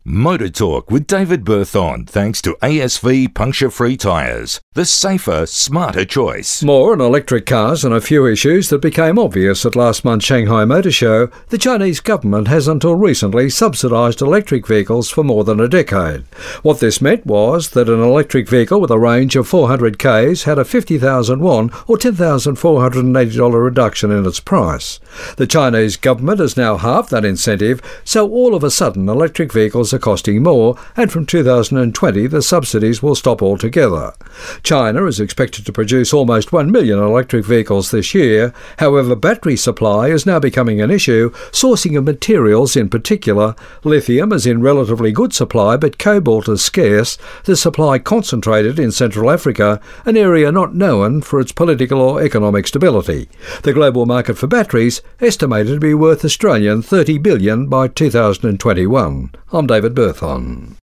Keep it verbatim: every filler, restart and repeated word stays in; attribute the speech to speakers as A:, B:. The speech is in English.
A: Motor Talk with David Berthon, thanks to A S V puncture-free tyres. The safer, smarter choice.
B: More on electric cars and a few issues that became obvious at last month's Shanghai Motor Show. The Chinese government has until recently subsidised electric vehicles for more than a decade. What this meant was that an electric vehicle with a range of four hundred kays had a fifty thousand won or ten thousand four hundred eighty dollars reduction in its price. The Chinese government has now halved that incentive, so all of a sudden electric vehicles are costing more, and from two thousand twenty the subsidies will stop altogether. China is expected to produce almost one million electric vehicles this year. However, battery supply is now becoming an issue, sourcing of materials in particular. Lithium is in relatively good supply, but cobalt is scarce, the supply concentrated in Central Africa, an area not known for its political or economic stability. The global market for batteries estimated to be worth Australian thirty billion dollars by two thousand twenty-one. I'm David Berthon.